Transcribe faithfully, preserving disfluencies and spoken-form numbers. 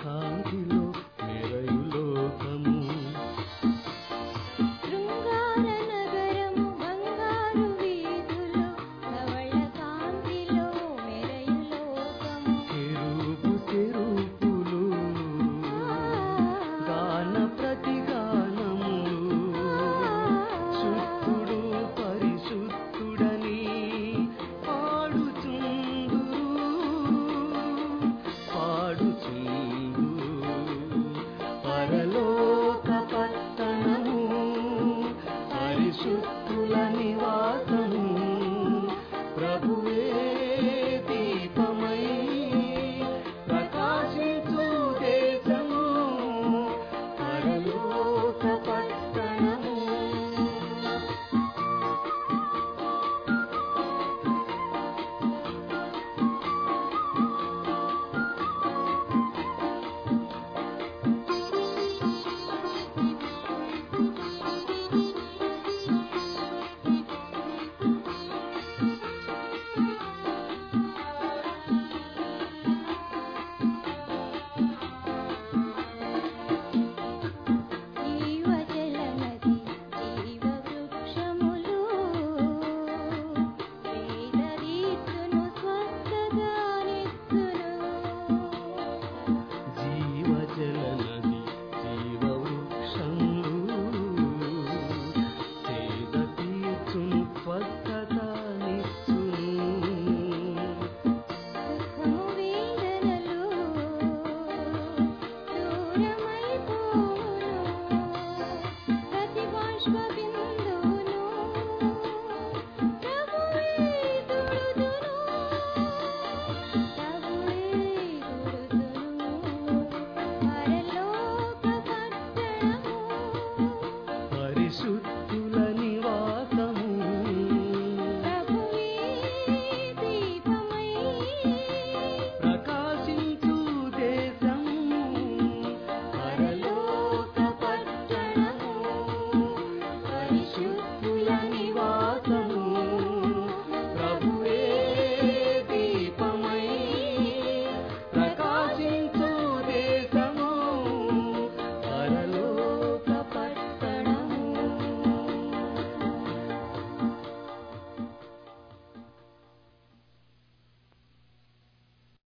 కాంతిలో మెరయు లోకము. శృంగార నగరము బంగారు వీధులు ధవళ కాంతిలో మెరయు లోకము. చెరుపు చెరుపులు గాన ప్రతిగానములు శుద్ధుడు పరిశుద్ధుడని పాడుచుందురు పాడుచుందురు. పరలోక పట్టణము పరిశుద్ధుల నివాసము. ప్రభువే దీపమై ప్రకాశించు దేశము పరలోక పట్టణము. జీవజల నది జీవ వృక్షములు వేదరీతును స్వస్థగానిచ్చును. జీవజల నది జీవ వృక్షములు సేద తీర్చును స్వస్థతనిచ్చును. సుఖము వేదనలు దూరమైపోవును. ప్రతి బాష్ప బిందువును ప్రభువే తుడుచును. ప్రభువే తుడుచును. పరలోక